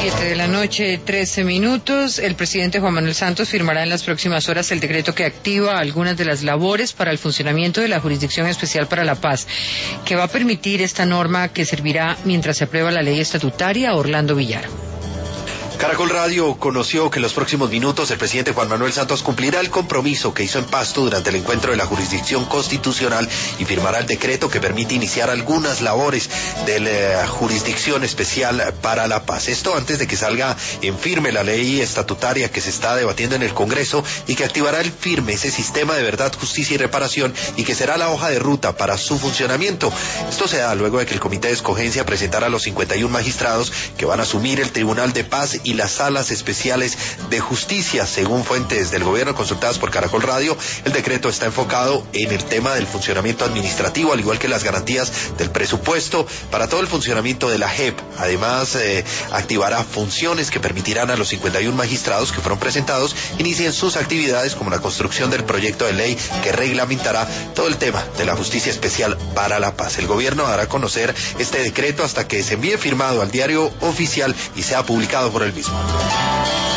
7:13 p.m. El presidente Juan Manuel Santos firmará en las próximas horas el decreto que activa algunas de las labores para el funcionamiento de la Jurisdicción Especial para la Paz, que va a permitir esta norma que servirá mientras se aprueba la ley estatutaria. Orlando Villar. Caracol Radio conoció que en los próximos minutos el presidente Juan Manuel Santos cumplirá el compromiso que hizo en Pasto durante el encuentro de la jurisdicción constitucional y firmará el decreto que permite iniciar algunas labores de la Jurisdicción Especial para la Paz. Esto antes de que salga en firme la ley estatutaria que se está debatiendo en el Congreso y que activará el firme ese sistema de verdad, justicia y reparación y que será la hoja de ruta para su funcionamiento. Esto se da luego de que el Comité de Escogencia presentara a los 51 magistrados que van a asumir el Tribunal de Paz y las salas especiales de justicia. Según fuentes del gobierno consultadas por Caracol Radio, el decreto está enfocado en el tema del funcionamiento administrativo, al igual que las garantías del presupuesto para todo el funcionamiento de la JEP. Además, activará funciones que permitirán a los 51 magistrados que fueron presentados inicien sus actividades, como la construcción del proyecto de ley que reglamentará todo el tema de la justicia especial para la paz. El gobierno dará a conocer este decreto hasta que se envíe firmado al diario oficial y sea publicado por el mismo.